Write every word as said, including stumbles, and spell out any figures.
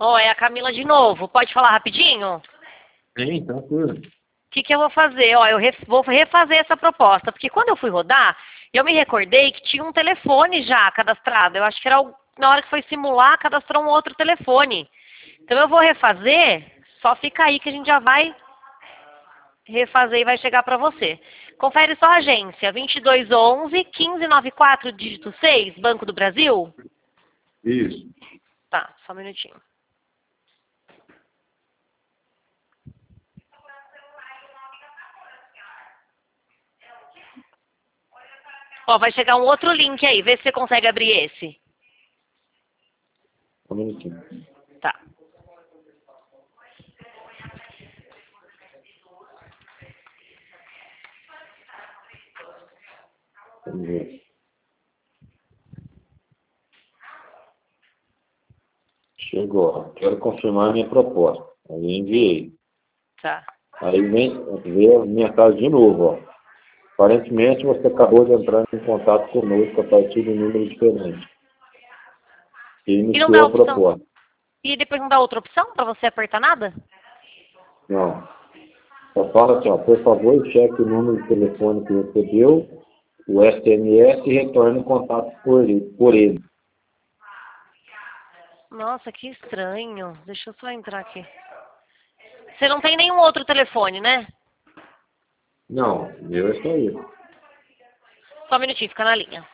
Ó, é a Camila de novo. Pode falar rapidinho? Sim, tranquilo. O que, que eu vou fazer? Ó, eu ref- vou refazer essa proposta, porque quando eu fui rodar, eu me recordei que tinha um telefone já cadastrado. Eu acho que era o- na hora que foi simular, cadastrou um outro telefone. Então eu vou refazer, só fica aí que a gente já vai refazer e vai chegar para você. Confere só a agência, vinte e dois onze, quinze noventa e quatro, dígito seis, Banco do Brasil? Isso. Tá, só um minutinho. Ó, vai chegar um outro link aí, vê se você consegue abrir esse. Um minutinho. Tá. Vamos ver. Chegou. Quero confirmar minha proposta. Aí enviei. Tá. Aí vem ver a minha casa de novo, ó. Aparentemente você acabou de entrar em contato conosco a partir de um número diferente. E E não dá iniciou a opção? proposta. E depois não dá outra opção para você apertar nada? Não. Só fala assim, ó, por favor, cheque o número de telefone que recebeu, o S M S e retorne o contato por ele. Por ele. Nossa, que estranho. Deixa eu só entrar aqui. Você não tem nenhum outro telefone, né? Não, meu é só isso. Só um minutinho, fica na linha.